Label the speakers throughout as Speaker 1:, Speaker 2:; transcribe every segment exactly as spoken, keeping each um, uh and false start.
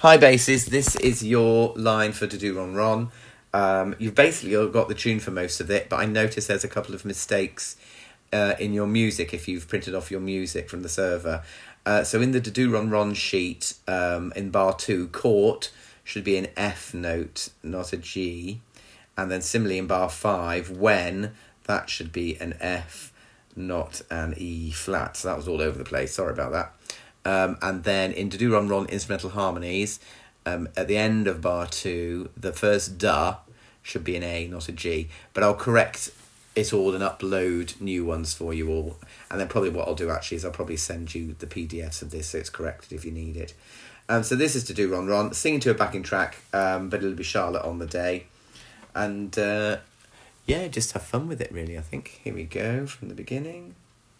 Speaker 1: Hi basses, this is your line for To Do Ron Ron. Um, you've basically all got the tune for most of it, but I noticed there's a couple of mistakes uh, in your music if you've printed off your music from the server. Uh, so in the To Do Ron Ron sheet, um, in bar two, court should be an F note, not a G. And then similarly in bar five, when, that should be an F, not an E flat. So that was all over the place, sorry about that. Um, and then in To Do Ron Ron instrumental harmonies, um, at the end of bar two, the first da should be an A, not a G. But I'll correct it all and upload new ones for you all. And then probably what I'll do actually is I'll probably send you the P D Fs of this so it's corrected if you need it. Um, so this is To Do Ron Ron, singing to a backing track, um, but it'll be Charlotte on the day. And uh, yeah, just have fun with it really, I think. Here we go from the beginning.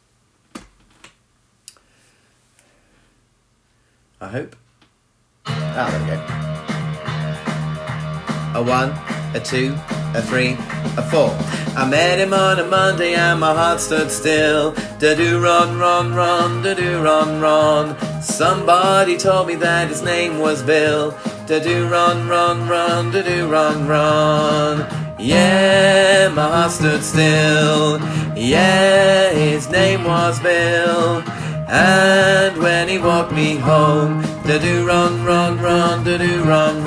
Speaker 1: I hope. Ah, there we go. A one, a two, a three, a four. I met him on a Monday and my heart stood still. Da-do ron ron ron, da-do ron ron. Somebody told me that his name was Bill. Da-do ron ron ron, da-do ron ron. Yeah, my heart stood still. Yeah, his name was Bill. And when he walked me home, da-do ron ron ron, da-do ron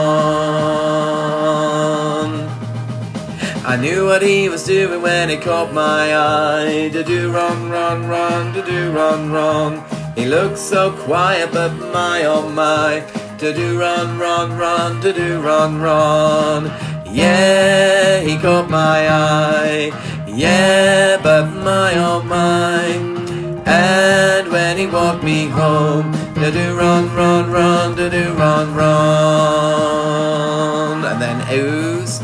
Speaker 1: ron. I knew what he was doing when he caught my eye. Da-do ron ron ron, da-do ron ron. He looked so quiet, but my oh my. Da-do ron ron ron, da-do ron ron. Yeah, he caught my eye. Yeah, but my oh my. And when he walked me home, da-do ron ron ron, da-do ron ron. And then oohs,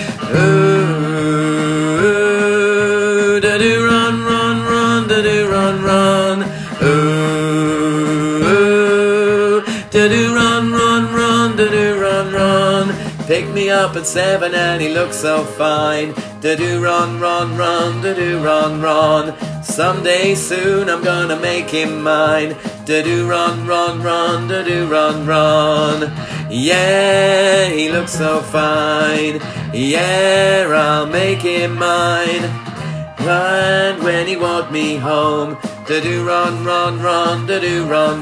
Speaker 1: ooh, da-do ron ron ron, da-do ron ron. Ooh, da-do ron ron ron, da-do ron ron. Picked me up at seven and he looked so fine. Da-do ron ron ron, da-do ron ron. Someday soon I'm gonna make him mine. Da-do ron ron ron, da-do ron ron. Yeah, he looks so fine. Yeah, I'll make him mine. And when he walked me home, da-do ron ron ron, da-do ron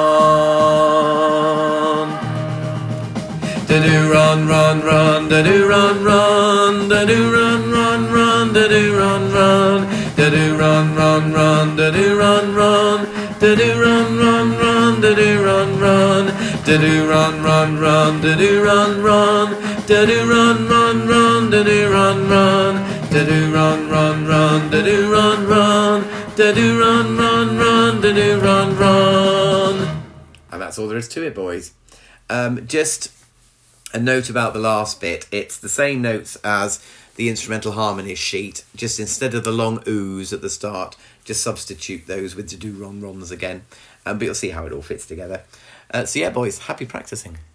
Speaker 1: ron. Da-do ron ron ron, da-do ron ron, da-do ron ron ron, da-do ron ron. Da-do ron ron ron, da-do ron ron. Da-do ron ron ron, da-do ron ron. Da-do ron ron ron, da-do ron ron. Da-do ron ron ron, da-do ron ron. Da-do ron ron ron, da-do ron ron. Da-do ron ron ron, da-do ron ron. And that's all there is to it, boys. Um, just a note about the last bit. It's the same notes as the instrumental harmonies sheet. Just instead of the long oohs at the start, just substitute those with to do ron rons again. Um, but you'll see how it all fits together. Uh, so yeah, boys, happy practicing.